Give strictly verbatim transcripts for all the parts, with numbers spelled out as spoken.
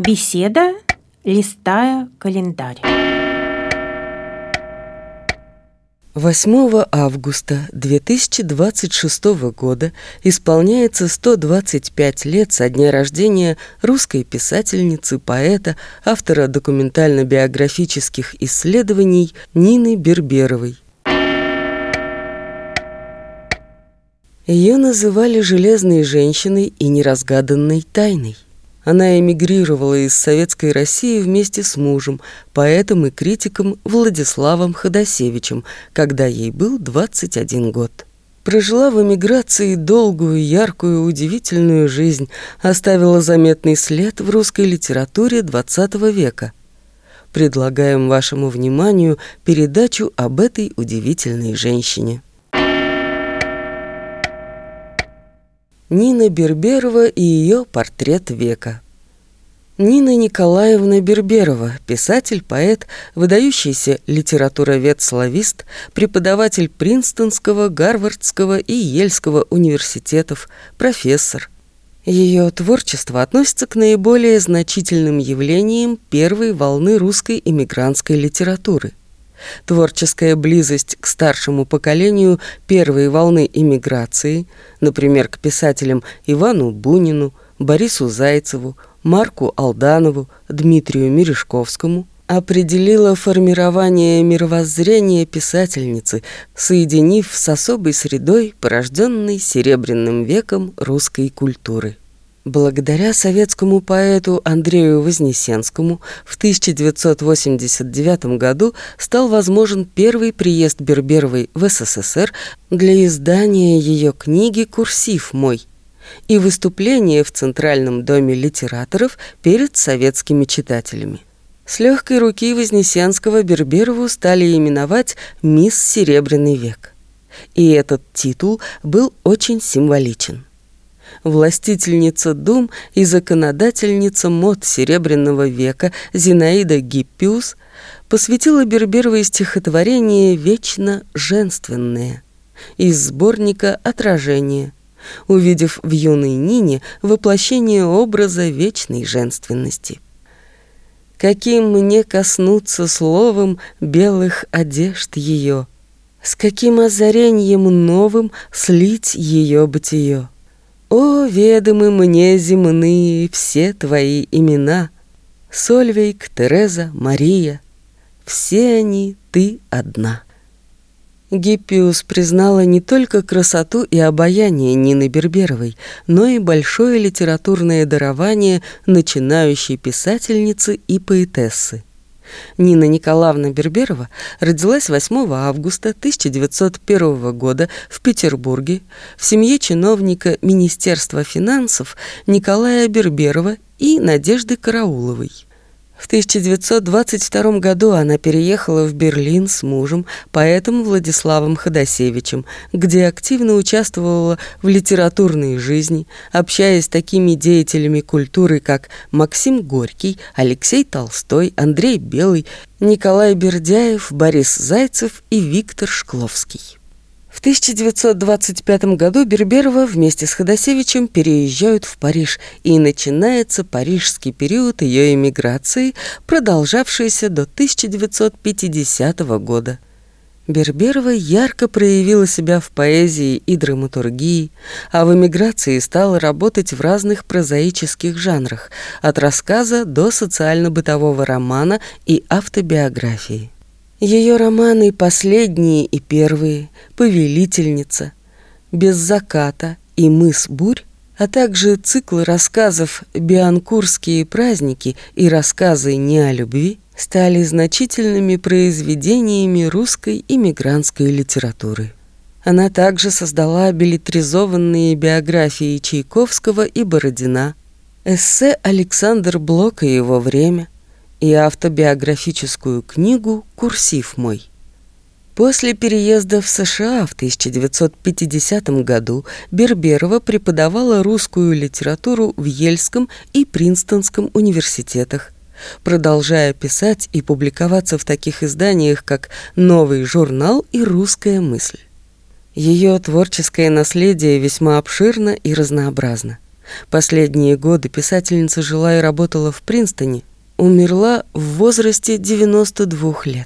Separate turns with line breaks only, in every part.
Беседа, листая календарь.
восьмого августа две тысячи двадцать шестого года исполняется сто двадцать пять лет со дня рождения русской писательницы, поэта, автора документально-биографических исследований Нины Берберовой. Ее называли «железной женщиной» и «неразгаданной тайной». Она эмигрировала из Советской России вместе с мужем, поэтом и критиком Владиславом Ходосевичем, когда ей был двадцать один год. Прожила в эмиграции долгую, яркую, удивительную жизнь, оставила заметный след в русской литературе двадцатого века. Предлагаем вашему вниманию передачу об этой удивительной женщине. Нина Берберова и ее портрет века. Нина Николаевна Берберова, писатель, поэт, выдающийся литературовед-славист, преподаватель Принстонского, Гарвардского и Йельского университетов, профессор. Ее творчество относится к наиболее значительным явлениям первой волны русской эмигрантской литературы. Творческая близость к старшему поколению первой волны эмиграции, например, к писателям Ивану Бунину, Борису Зайцеву, Марку Алданову, Дмитрию Мережковскому, определила формирование мировоззрения писательницы, соединив с особой средой, порожденной Серебряным веком русской культуры. Благодаря советскому поэту Андрею Вознесенскому в тысяча девятьсот восемьдесят девятом году стал возможен первый приезд Берберовой в СССР для издания ее книги «Курсив мой» и выступление в Центральном доме литераторов перед советскими читателями. С легкой руки Вознесенского Берберову стали именовать «Мисс Серебряный век». И этот титул был очень символичен. Властительница дум и законодательница мод Серебряного века Зинаида Гиппиус посвятила Берберовой стихотворение «Вечно женственное» из сборника «Отражение», увидев в юной Нине воплощение образа вечной женственности. «Каким мне коснуться словом белых одежд ее, с каким озареньем новым слить ее бытие. О, ведомы мне земные все твои имена, Сольвейг, Тереза, Мария, все они ты одна». Гиппиус признала не только красоту и обаяние Нины Берберовой, но и большое литературное дарование начинающей писательницы и поэтессы. Нина Николаевна Берберова родилась восьмого августа тысяча девятьсот первого года в Петербурге в семье чиновника Министерства финансов Николая Берберова и Надежды Карауловой. В тысяча девятьсот двадцать втором году она переехала в Берлин с мужем, поэтом Владиславом Ходосевичем, где активно участвовала в литературной жизни, общаясь с такими деятелями культуры, как Максим Горький, Алексей Толстой, Андрей Белый, Николай Бердяев, Борис Зайцев и Виктор Шкловский. В тысяча девятьсот двадцать пятом году Берберова вместе с Ходосевичем переезжают в Париж, и начинается парижский период ее эмиграции, продолжавшийся до тысяча девятьсот пятидесятого года. Берберова ярко проявила себя в поэзии и драматургии, а в эмиграции стала работать в разных прозаических жанрах, от рассказа до социально-бытового романа и автобиографии. Ее романы «Последние и первые», «Повелительница», «Без заката» и «Мыс бурь», а также циклы рассказов «Бианкурские праздники» и рассказы «Не о любви» стали значительными произведениями русской иммигрантской литературы. Она также создала беллетризованные биографии Чайковского и Бородина, эссе «Александр Блок и его время», и автобиографическую книгу «Курсив мой». После переезда в США в тысяча девятьсот пятидесятом году Берберова преподавала русскую литературу в Йельском и Принстонском университетах, продолжая писать и публиковаться в таких изданиях, как «Новый журнал» и «Русская мысль». Ее творческое наследие весьма обширно и разнообразно. Последние годы писательница жила и работала в Принстоне, умерла в возрасте девяноста двух лет.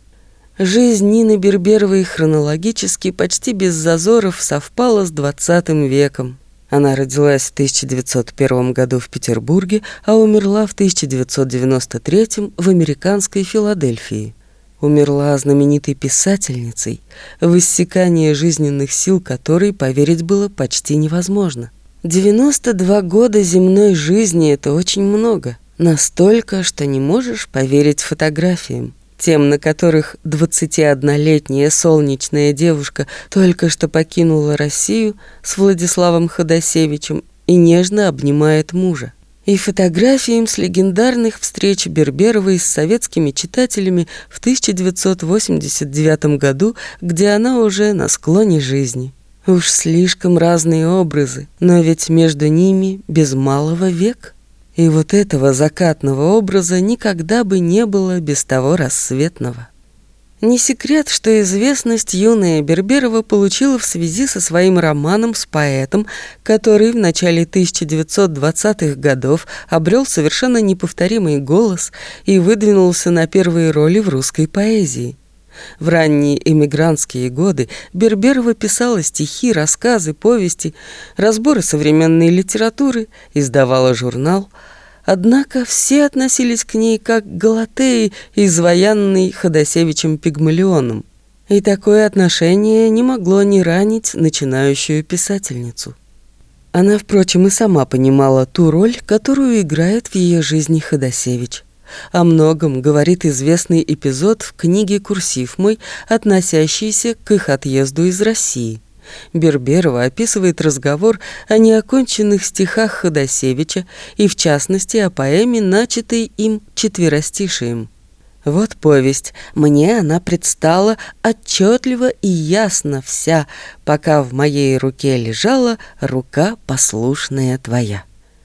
Жизнь Нины Берберовой хронологически почти без зазоров совпала с двадцатым веком. Она родилась в тысяча девятьсот первом году в Петербурге, а умерла в тысяча девятьсот девяносто третьем в американской Филадельфии. Умерла знаменитой писательницей, в иссякание жизненных сил которой поверить было почти невозможно. девяносто два года земной жизни – это очень много. Настолько, что не можешь поверить фотографиям. Тем, на которых двадцатиоднолетняя солнечная девушка только что покинула Россию с Владиславом Ходосевичем и нежно обнимает мужа. И фотографиям с легендарных встреч Берберовой с советскими читателями в тысяча девятьсот восемьдесят девятом году, где она уже на склоне жизни. Уж слишком разные образы, но ведь между ними без малого век. И вот этого закатного образа никогда бы не было без того рассветного. Не секрет, что известность юная Берберова получила в связи со своим романом с поэтом, который в начале тысяча девятьсот двадцатых годов обрел совершенно неповторимый голос и выдвинулся на первые роли в русской поэзии. В ранние эмигрантские годы Берберова писала стихи, рассказы, повести, разборы современной литературы, издавала журнал. Однако все относились к ней как к Галатее, изваянной Ходосевичем Пигмалионом. И такое отношение не могло не ранить начинающую писательницу. Она, впрочем, и сама понимала ту роль, которую играет в ее жизни Ходосевич. О многом говорит известный эпизод в книге «Курсив мой», относящийся к их отъезду из России. Берберова описывает разговор о неоконченных стихах Ходосевича и, в частности, о поэме, начатой им четверостишием. Вот повесть. Мне она предстала отчетливо и ясно вся, пока в моей руке лежала рука послушная твоя.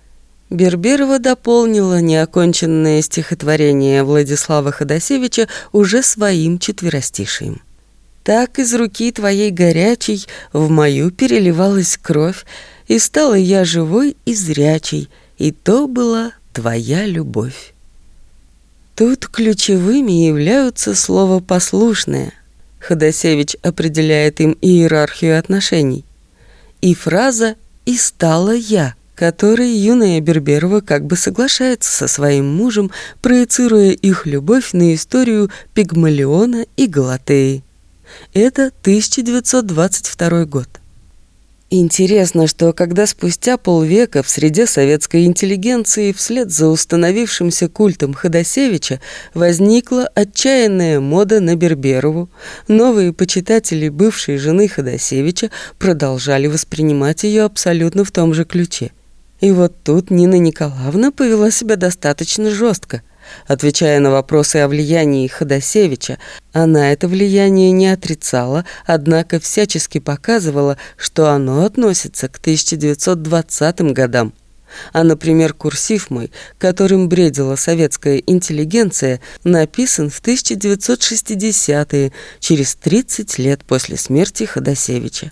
Берберова дополнила неоконченное стихотворение Владислава Ходосевича уже своим четверостишием. Так из руки твоей горячей в мою переливалась кровь, и стала я живой и зрячей, и то была твоя любовь. Тут ключевыми являются слово «послушное». Ходосевич определяет им иерархию отношений. И фраза «и стала я», которой юная Берберова как бы соглашается со своим мужем, проецируя их любовь на историю Пигмалиона и Галатеи. Это тысяча девятьсот двадцать второй год. Интересно, что когда спустя полвека в среде советской интеллигенции вслед за установившимся культом Ходосевича возникла отчаянная мода на Берберову, новые почитатели бывшей жены Ходосевича продолжали воспринимать ее абсолютно в том же ключе. И вот тут Нина Николаевна повела себя достаточно жестко. Отвечая на вопросы о влиянии Ходосевича, она это влияние не отрицала, однако всячески показывала, что оно относится к тысяча девятьсот двадцатым годам. А, например, «Курсив мой», которым бредила советская интеллигенция, написан в тысяча девятьсот шестидесятые, через тридцать лет после смерти Ходосевича.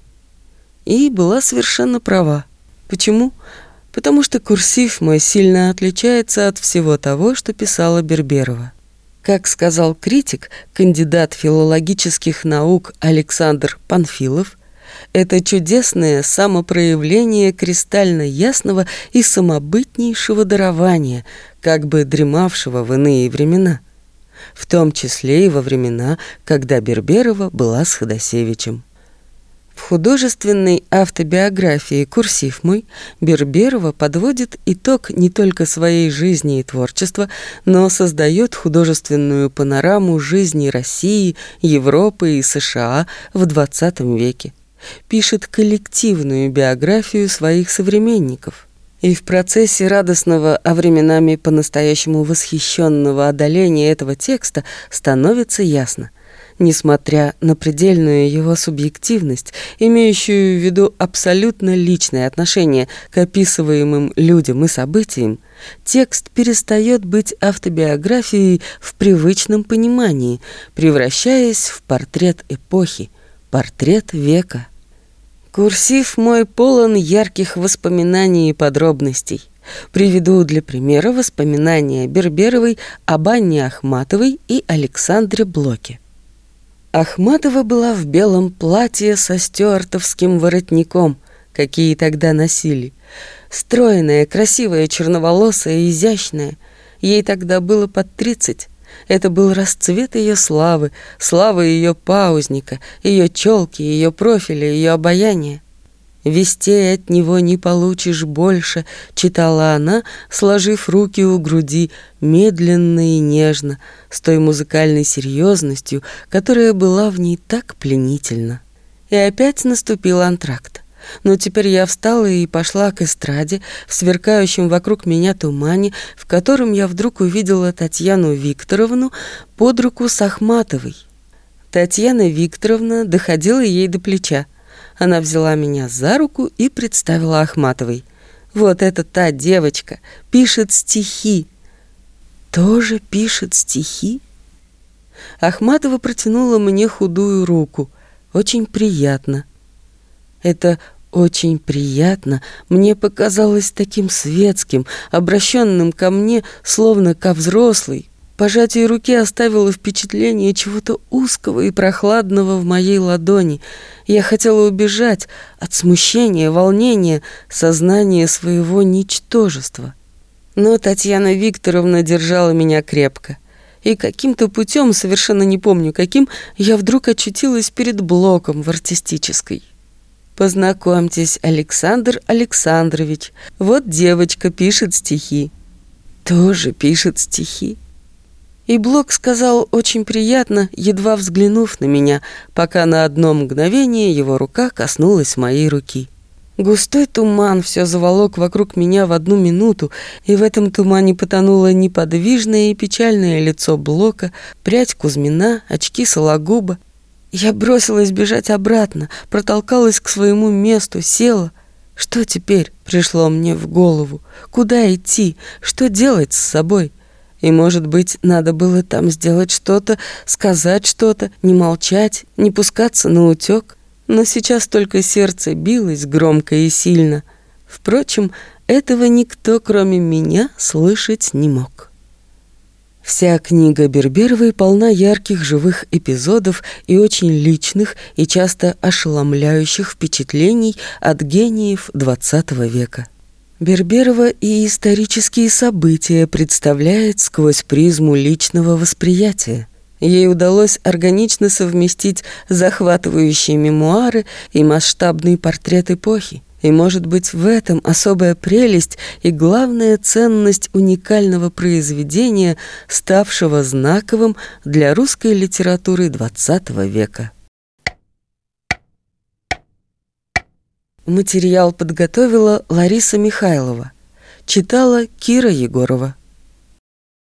И была совершенно права. Почему? Потому что «Курсив мой» сильно отличается от всего того, что писала Берберова. Как сказал критик, кандидат филологических наук Александр Панфилов, это чудесное самопроявление кристально ясного и самобытнейшего дарования, как бы дремавшего в иные времена, в том числе и во времена, когда Берберова была с Ходосевичем. В художественной автобиографии «Курсив мой» Берберова подводит итог не только своей жизни и творчества, но создает художественную панораму жизни России, Европы и США в двадцатом веке. Пишет коллективную биографию своих современников. И в процессе радостного, а временами по-настоящему восхищенного одоления этого текста становится ясно: несмотря на предельную его субъективность, имеющую в виду абсолютно личное отношение к описываемым людям и событиям, текст перестает быть автобиографией в привычном понимании, превращаясь в портрет эпохи, портрет века. Курсив мой полон ярких воспоминаний и подробностей. Приведу для примера воспоминания Берберовой об Анне Ахматовой и Александре Блоке. Ахматова была в белом платье со стюартовским воротником, какие тогда носили. Стройная, красивая, черноволосая, изящная. Ей тогда было под тридцать. Это был расцвет ее славы, славы ее паузника, ее челки, ее профиля, ее обаяния. «Вестей от него не получишь больше», — читала она, сложив руки у груди, медленно и нежно, с той музыкальной серьезностью, которая была в ней так пленительна. И опять наступил антракт. Но теперь я встала и пошла к эстраде, в сверкающем вокруг меня тумане, в котором я вдруг увидела Татьяну Викторовну под руку с Ахматовой. Татьяна Викторовна доходила ей до плеча. Она взяла меня за руку и представила Ахматовой. «Вот это та девочка, пишет стихи». «Тоже пишет стихи?» Ахматова протянула мне худую руку. «Очень приятно». Это «очень приятно» мне показалось таким светским, обращенным ко мне, словно ко взрослой. Пожатие руки оставило впечатление чего-то узкого и прохладного в моей ладони. Я хотела убежать от смущения, волнения, сознания своего ничтожества. Но Татьяна Викторовна держала меня крепко. И каким-то путем, совершенно не помню каким, я вдруг очутилась перед Блоком в артистической. «Познакомьтесь, Александр Александрович. Вот девочка пишет стихи». «Тоже пишет стихи». И Блок сказал очень приятно, едва взглянув на меня, пока на одно мгновение его рука коснулась моей руки. Густой туман все заволок вокруг меня в одну минуту, и в этом тумане потонуло неподвижное и печальное лицо Блока, прядь Кузьмина, очки Сологуба. Я бросилась бежать обратно, протолкалась к своему месту, села. Что теперь пришло мне в голову? Куда идти? Что делать с собой? И, может быть, надо было там сделать что-то, сказать что-то, не молчать, не пускаться наутек. Но сейчас только сердце билось громко и сильно. Впрочем, этого никто, кроме меня, слышать не мог. Вся книга Берберовой полна ярких живых эпизодов и очень личных и часто ошеломляющих впечатлений от гениев двадцатого века. Берберова и исторические события представляет сквозь призму личного восприятия. Ей удалось органично совместить захватывающие мемуары и масштабный портрет эпохи. И, может быть, в этом особая прелесть и главная ценность уникального произведения, ставшего знаковым для русской литературы двадцатого века. Материал подготовила Лариса Михайлова. Читала Кира Егорова.